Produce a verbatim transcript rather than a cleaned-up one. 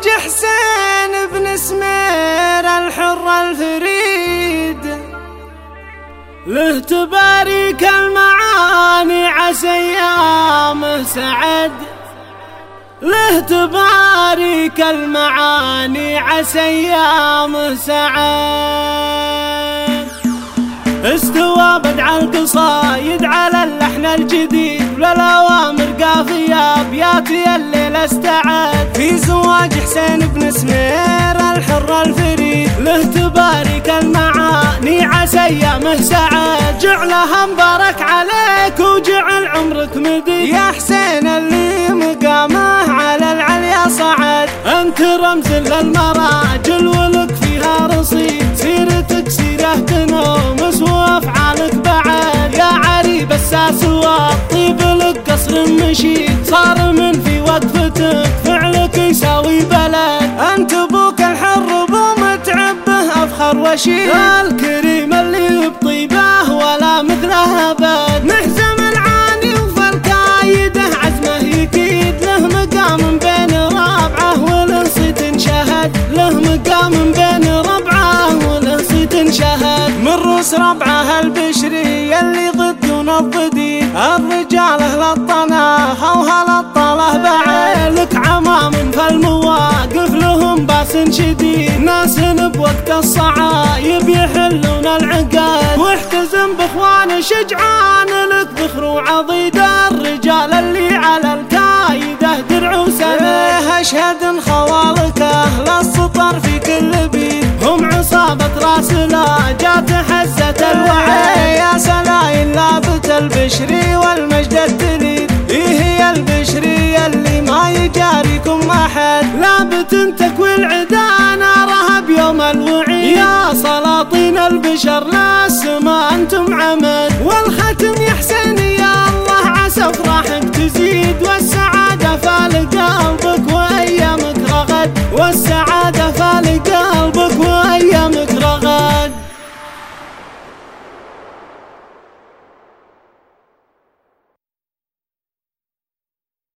زواج حسين بن سمير الحر الفريد، له تبارك المعاني عسى ايامه سعد، له تبارك المعاني عسى ايامه سعد. استوى بدع القصايد على اللحن الجديد، وللأوامر قافية ابياتي الليل استعد. في زواج حسين بن سمير الحر الفريد، له تبارك المعاني عسى ايامه سعد. جعلها مبارك عليك وجعل عمرك مديد، يا حسين اللي مقامه على العليا صعد. انت رمز للمراجل ولك فيها رصيد، سيرتك سيره تنومس وافعالك بعد. يا عريب الساس والطيب لك قصر مشيد، صار من في وقفتك فعلك يساوي بلد. انت ابوك الحر ابو متعبه افخر وشيد، الكريم اللي بطيبه ولا مثله ابد. نحزم العاني وفالكايده عزمه يكيد، له مقام بين ربعه وله صيت شهد، له مقام بين ربعه وله صيت شهد. من روس ربعه البشري اللي ضدون الضديد، الرجال اهل الطناخه وهل الطله بعد. لك عمام فالمواقف لهم باس شديد، ناس بوقت الصعايب يحلون العقد. واحتزم باخوان شجعان لك ذخر وعضيد، الرجال اللي على الكايده درع وسند. اشهد خوالك اهل السطر في كل بيت، هم عصابة راسلا جات حزة الوعي. يا سلايل لابت البشري والمجد الدليل، إيه هي البشري اللي ما يجاريكم احد. لابت انتك والعدا نارها بيوم الوعيد، يا سلاطين البشر لا السما انتم عمد. والختم